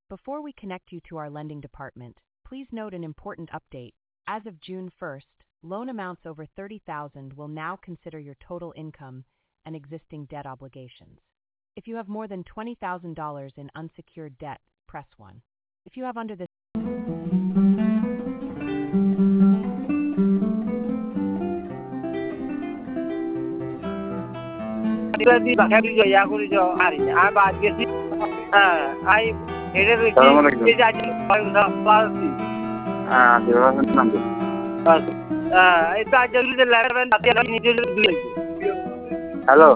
Before we connect you to our lending department, please note an important update. As of June 1st, loan amounts over $30,000 will now consider your total income and existing debt obligations. If you have more than $20,000 in unsecured debt, press 1. If you have under this hello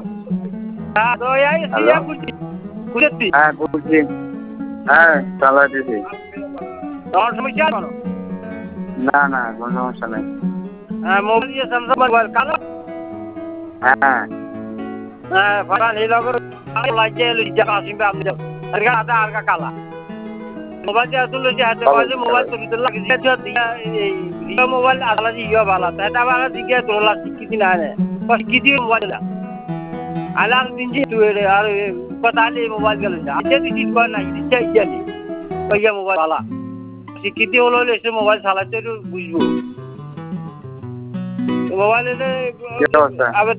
হ্যাঁ বলছি হ্যাঁ চালা দিদি সমস্যা না না কোনো সমস্যা নেই মোবাইল স্যামসাং মোবাইল কালো হ্যাঁ ফরা নীলগর লাইজে লিজা আসিবে আমি আরগা আদা আরগা কালা মোবাইল যে আসলে যে হাতে বাজে মোবাইল তো ভিতর লাগে এই মোবাইল আসলে ইয়া ভালো এটা ভালো দিকে তোলা শিখি না রে শিখি মোবাইল আলার দিন যে তুই আর পতালে মোবাইল গেল না আজকে দিন কোন নাই দিচ্ছে ইজানি কইয়া মোবাইল ভালো শিখি হলো এসে মোবাইল চালাতে বুঝবো মোবাইলে আবে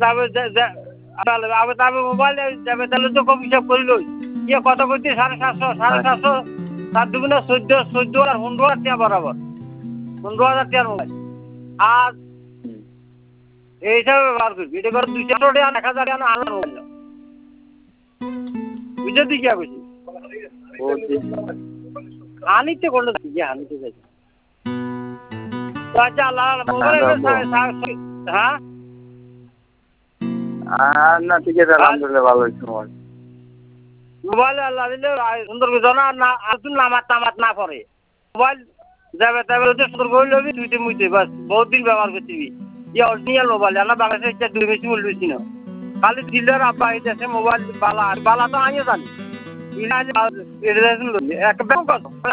মোবাইল যাবে তাহলে তো কম হিসাব করিল ইয়ে কত করছি 750 7 দুগুণে 14 আর 15,000 টাকা বরাবর 15,000 টাকার মোবাইল আর এই হিসাবে ব্যবহার করবি এটা করে 200 টাকা 1000 টাকা আলাদা মোবাইল বুঝে দিই কি কইছি আনিতে করলে কি আনিতে যাই আচ্ছা আল্লাহ মোবাইল হ্যাঁ না ঠিক আছে আলহামদুলিল্লাহ ভালো হয়েছে মোবাইল আল্লাহ দিলে সুন্দর না না আসুন নামাত না পড়ে মোবাইল যাবে তবে সুন্দর করে লবি তুইতে মুইতে বাস বহুত দিন ব্যবহার করছিবি ইয়ে অরিজিনাল মোবাইল না বাংলাদেশে 2 বেশি মূল্য বেশি না খালি ডিলার আব্বা এই দেশে মোবাইল বালা তো আনিয়ে জানি এটা একটা ব্যাংক